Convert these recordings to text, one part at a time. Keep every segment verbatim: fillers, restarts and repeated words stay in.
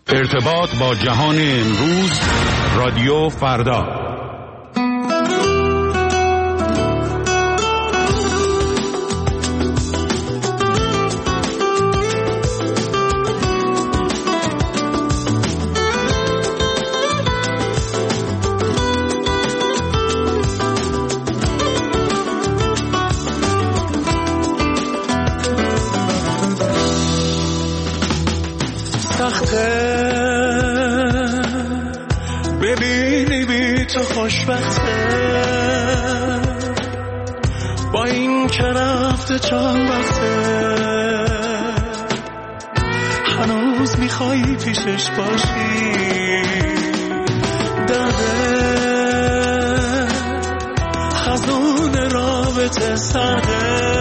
ارتباط با جهان امروز، رادیو فردا. ببینی بی تو خوشبخته، با این که رفته چند وقته، هنوز میخوایی پیشش باشی. درده خزون رابطه سرده،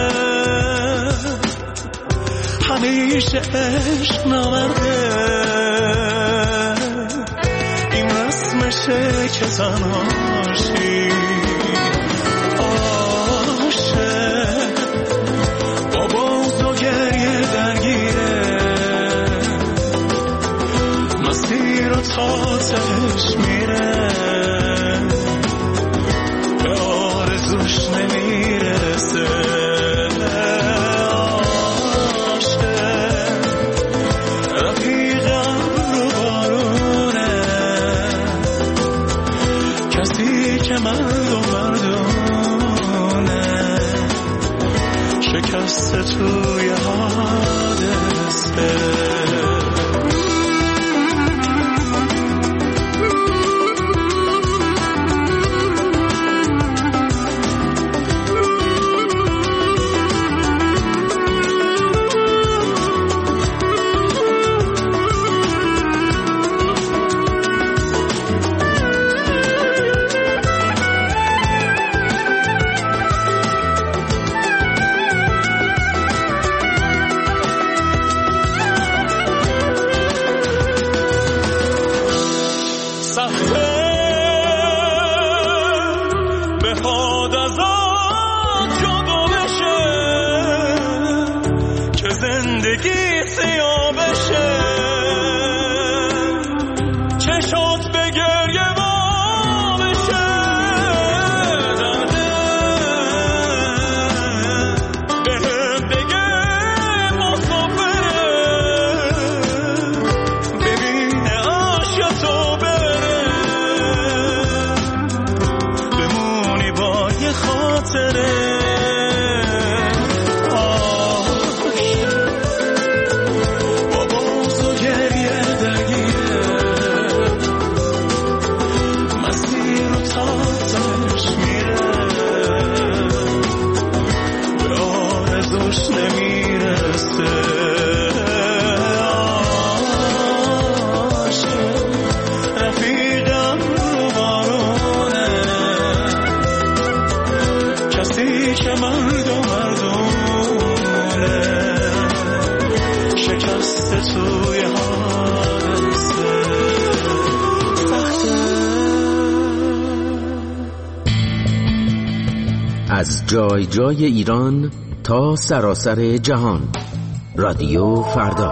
همیشه عشق نورده، این رسمشه که تنهاشی. عاشق با بغض و گریه درگیره، مسیر و تا تهش میره، به آرزوش نمیرسه. شکست توی حادثه. از جای جای ایران تا سراسر جهان، رادیو فردا.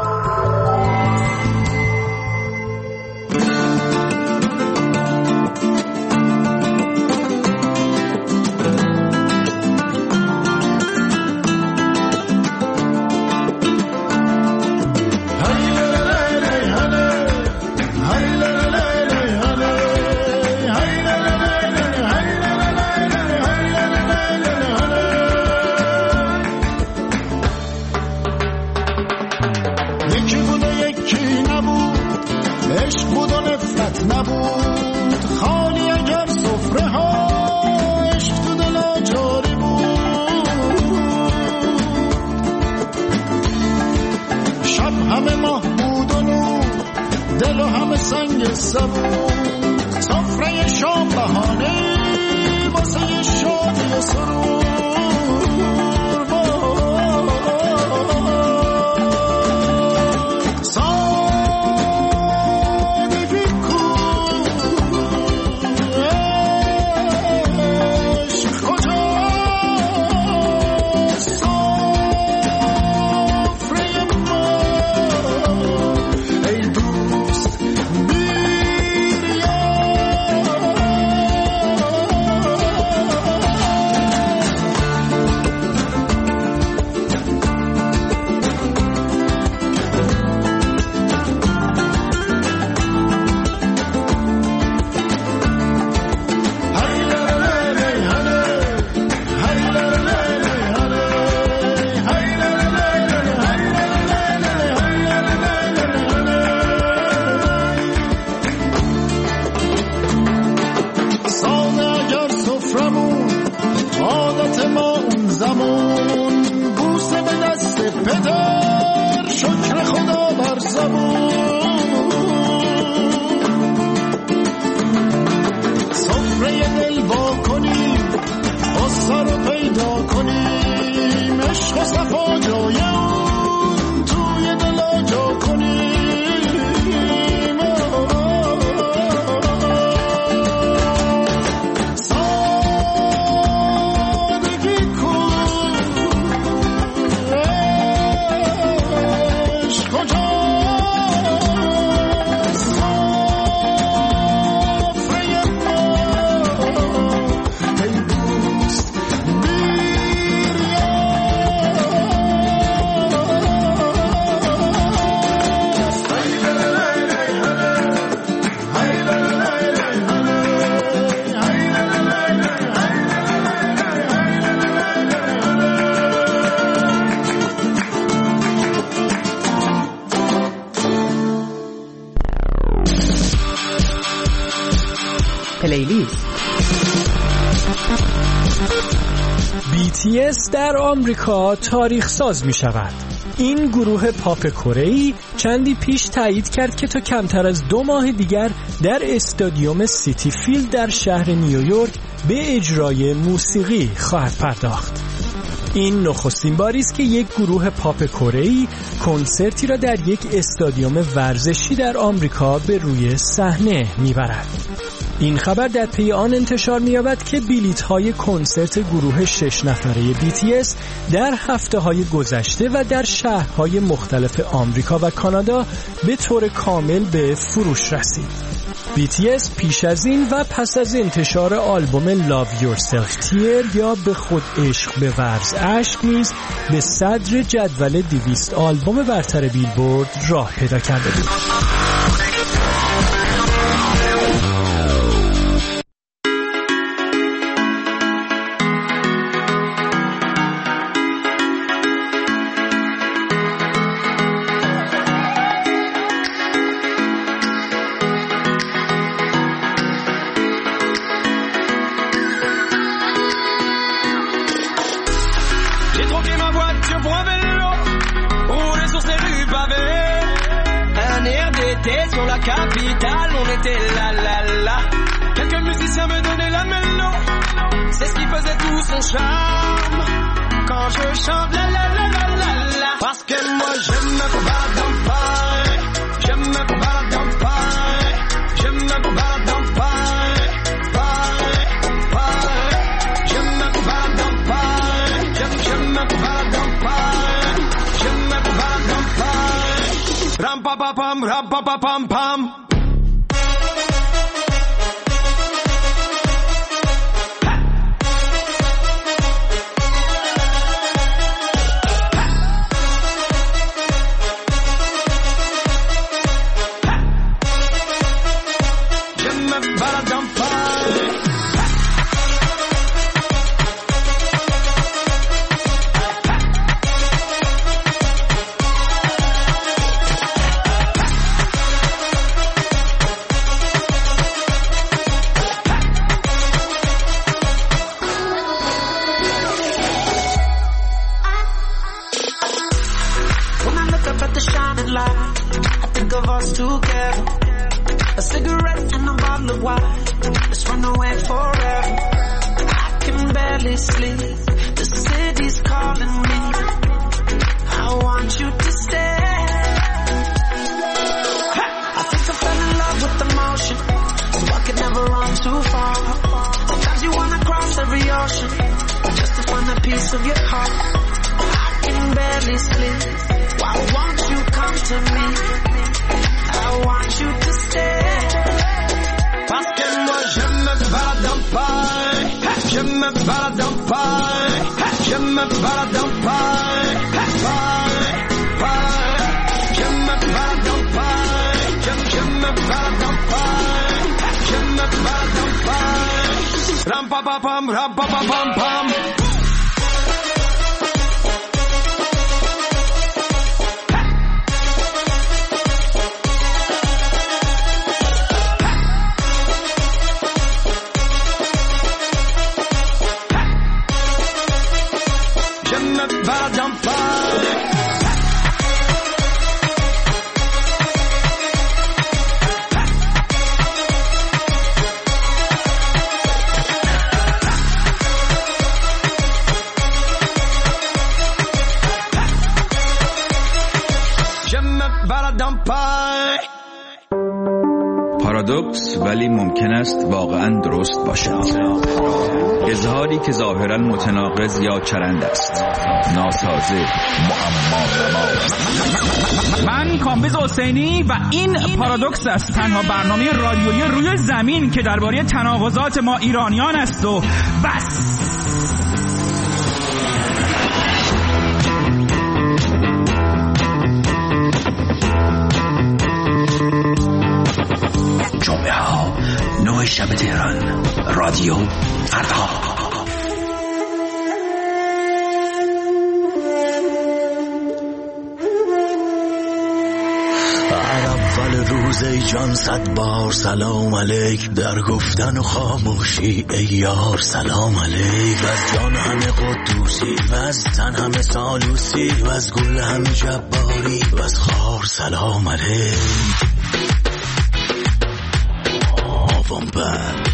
پلیلیست. بی تی اس در آمریکا تاریخ ساز می شود. این گروه پاپ کره‌ای چندی پیش تایید کرد که تا کمتر از دو ماه دیگر در استادیوم سیتی فیلد در شهر نیویورک به اجرای موسیقی خواهد پرداخت. این نخستین باری است که یک گروه پاپ کره‌ای کنسرتی را در یک استادیوم ورزشی در آمریکا به روی صحنه میبرد. این خبر در پی آن انتشار می‌یابد که بلیط‌های کنسرت گروه شش نفره بی تی اس در هفته‌های گذشته و در شهرهای مختلف آمریکا و کانادا به طور کامل به فروش رسید. بی تی اس پیش از این و پس از انتشار آلبوم Love Yourself Tear یا به خود عشق بورز اشک نیز به صدر جدول دویست آلبوم برتر بیلبورد راه پیدا کرده بود. Capitale, on était là, là, là. Quelques musiciens me donnaient la mélo. C'est ce qui faisait tout son charme. Quand je chante la, la, la, la, la, la. Parce que moi je me balade dans Paris. Je me balade dans Paris. Je me balade dans Paris. Paris, Paris. Je me balade dans Paris. Je, je me balade dans Paris. Je me balade dans Paris. Ram pa pa pam, ram pa pa pam pam. Ram pa pa pam, ram pa pa pam pam. پارادوکس ولی ممکن است واقعا درست باشد. اظهاری که ظاهرا متناقض یا چرند است، ناسازه، معما. من کامبیز حسینی و این پارادوکس است، تنها برنامه رادیویی روی زمین که درباره تناقضات ما ایرانیان است و بس. جمعه ها نه شب تهران، رادیو فردا. عرب اول روز ای جان صد بار سلام علیک، در گفتن و خاموشی ای یار سلام علیک. و از جان همه قدوسی و از تن همه سالوسی و از گل همه جباری و از خار سلام علیک. آوان بند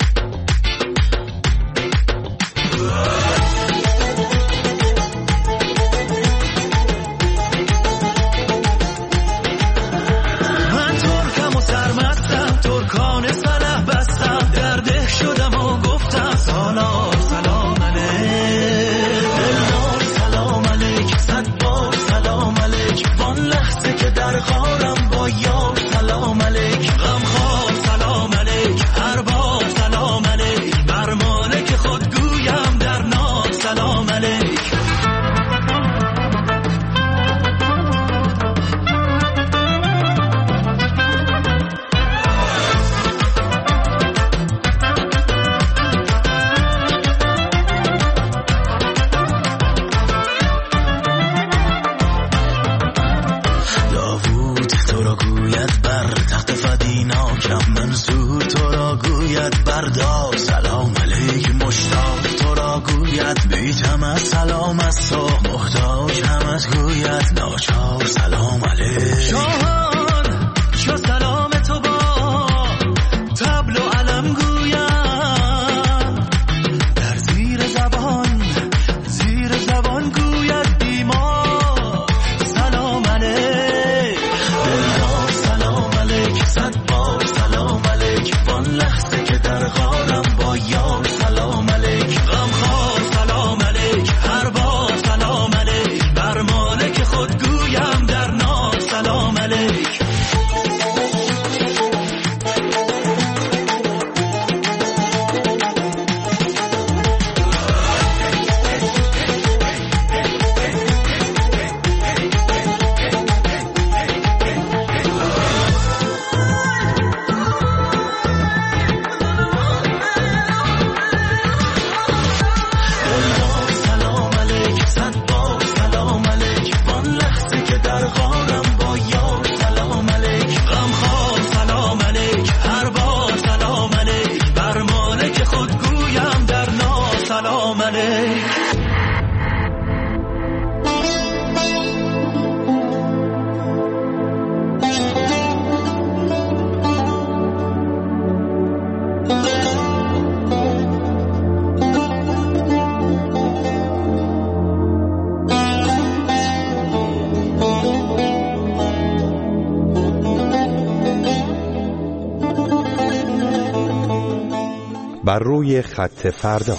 بر روی خط فردا.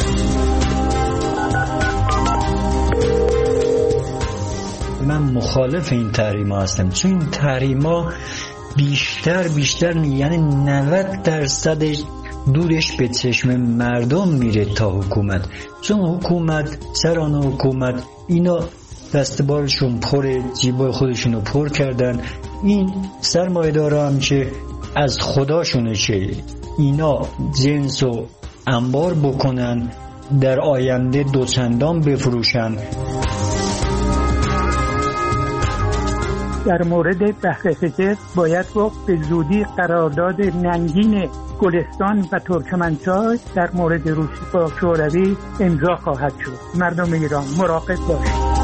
من مخالف این تحریما هستم، چون این تحریما بیشتر بیشتر یعنی نود درصدش دورش به چشم مردم میره تا حکومت، چون حکومت سران حکومت اینا دستبالشون پره، جیبای خودشونو پر کردن. این سرمایه‌دارا هم که از خداشونه که اینا جنس و انبار بکنن در آینده دوچندان بفروشن. در مورد بحر خزر باید گفت به زودی قرارداد ننگین گلستان و ترکمنچای در مورد روسیه و شوروی امضا خواهد شد. مردم ایران مراقب باشید.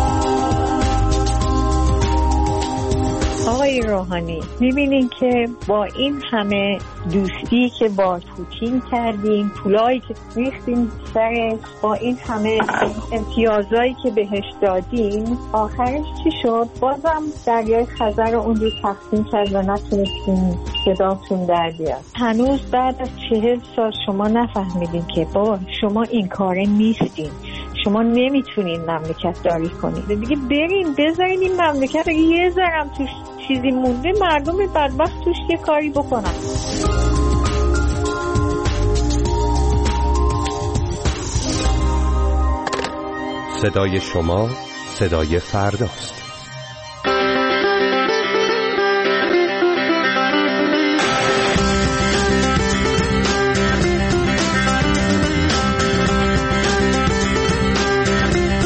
آقای روحانی، میبینین که با این همه دوستی که با پوتین کردیم، پولایی که ریختیم سرش، با این همه امتیازایی که بهش دادیم، آخرش چی شد؟ بازم دریای خزر رو اون رو تقسیم کرد و نتونستیم صداتون در بیاد. هنوز بعد از چهل سال شما نفهمیدین که بابا شما این کاره نیستین، شما نمیتونین مملکت داری کنید. دیگه برین بذارین این مملکت یه ذرم توش چیزی مونده مردم بدبخت توش یه کاری بکنن. صدای شما صدای فرداست.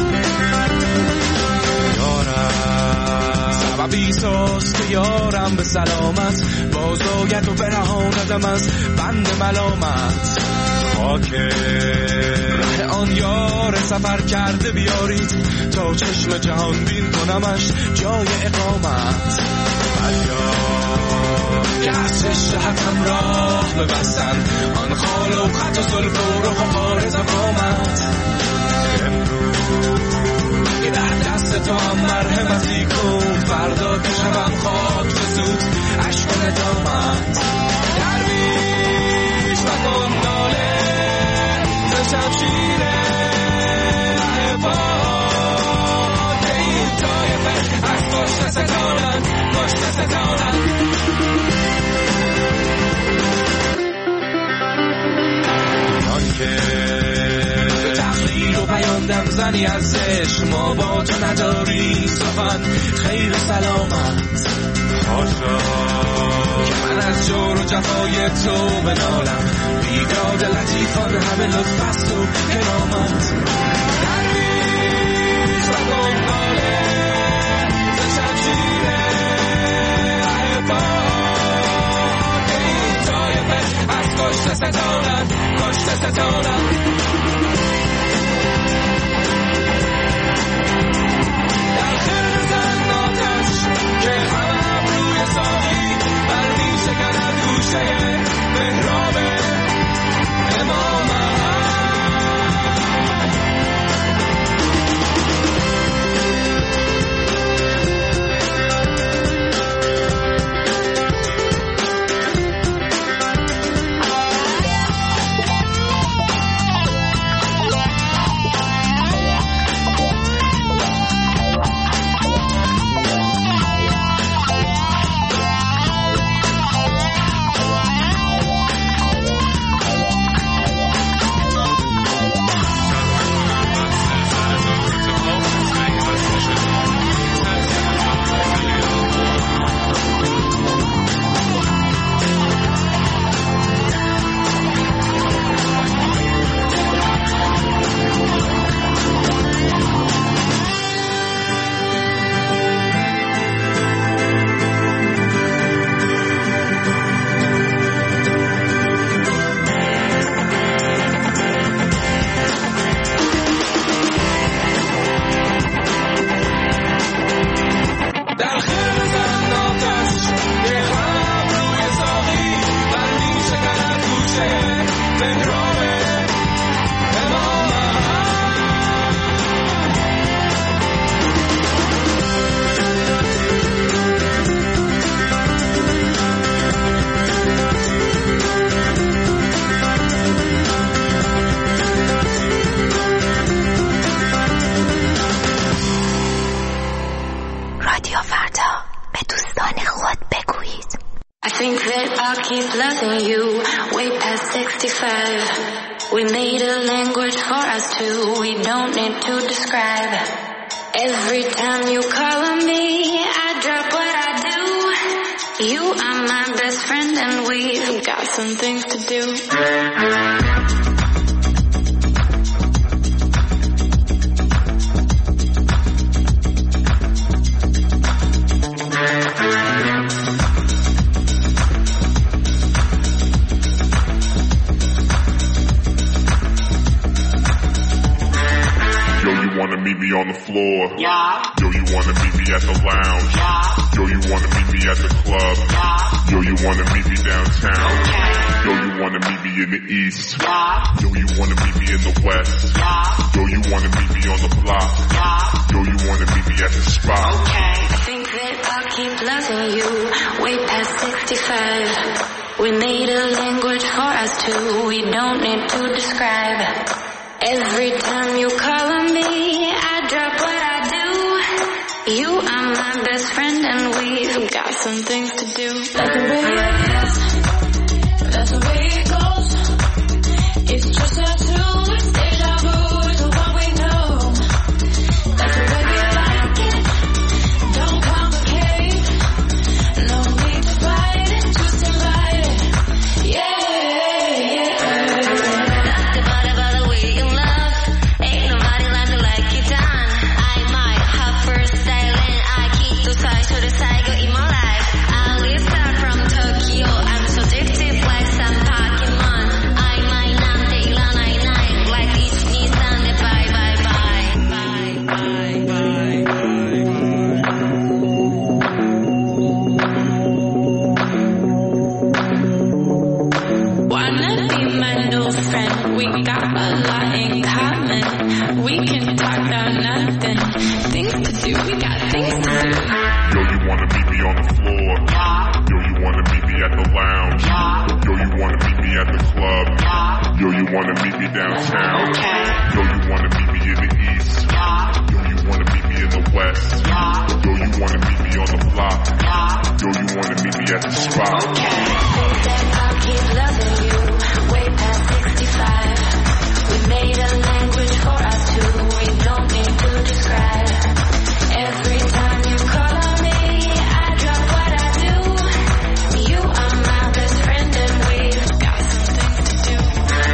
یارم سلامت، باز آید و برهاندم از بند ملامت. خاک ره آن یار سفر کرده بیارید، تا چشم جهان بین کنمش جای اقامت. فریاد که از شهتم راه ببستن، آن خال و خط و سلف و رخ و خارز قامت. امروز که در دست تو هم مرحمتی کن، فردا که شبم خاک بسود عشق و ندامت. درویش مکن ناله ز شمشیر عباد، این طایفه از کشته ستانند، کشته ستانند. آن که به تقلید و پیاندم زنی ازش، ما با تو نداری سخن خیر و سلامت. حاشا که من از جور و جفای تو بنالم، بیداد لطیفان همه لطف است و کرامت. درویش و گنگاله ز شمشیر عباد، این طایفه از کشته ستانند، کشته ستانند. در خیر زن آتش که همه روی ساقی، بر می شکند گوشه محراب امامت. We made a language for us two, we don't need to describe. Every time you call on me, I drop what I do. You are my best friend and we've got some things to do. Meet me on the floor. Yeah. Yo, you wanna meet me at the lounge. Yeah. Yo, you wanna meet me at the club. Yeah. Yo, you wanna meet me downtown. Okay. Yo, you wanna meet me in the east. Yeah. Yo, you wanna meet me in the west. Yeah. Yo, you wanna meet me on the block. Yeah. Yo, you wanna meet me at the spot. Okay. I think that I'll keep loving you way past sixty-five. We made a language for us two, we don't need to describe. Every time you call on me, I drop what I do. You are my best friend and we've got some things to do. That's the way it is, that's the way it goes. It's just a two, it's deja vu, it's what we know. That's the way we like it, don't complicate. No need to fight it, just invite it. Yeah, yeah. Side to the side, go eat my life. I always at the spot. I'll keep loving you way past sixty-five. We made a language for us two. We don't need to describe. Every time you call on me, I drop what I do. You are my best friend and we've got some things to do.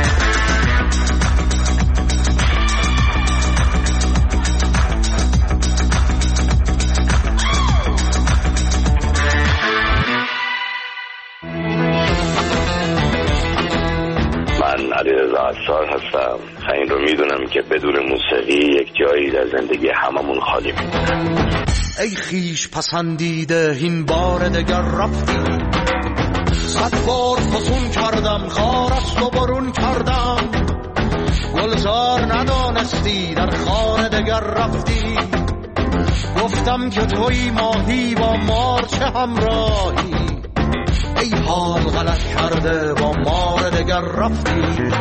من علیرضا عطار هستم. این رو میدونم که بدون موسیقی یک جایی در زندگی هممون خالی میمونه. ای خیش پسندیده این بار دگر رفتی، صد بار فسون کردم خارست و برون کردم، گلزار ندانستی در خانه دگر رفتی، گفتم که توی ماهی با مار چه همراهی، ای حال غلط کرده با مار دگر رفتی.